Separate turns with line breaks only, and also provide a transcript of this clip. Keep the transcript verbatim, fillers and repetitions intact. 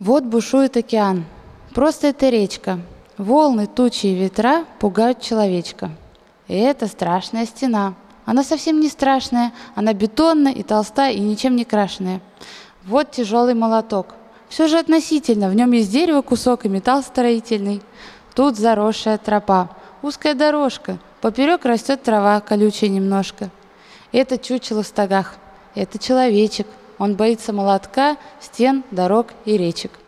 Вот бушует океан. Просто это речка. Волны, тучи и ветра пугают человечка. И это страшная стена. Она совсем не страшная, она бетонная и толстая, и ничем не крашеная. Вот тяжелый молоток. Все же относительно, в нем есть дерево кусок и металл строительный. Тут заросшая тропа, узкая дорожка, поперек растет трава, колючая немножко. Это чучело в стогах, это человечек. Он боится молотка, стен, дорог и речек.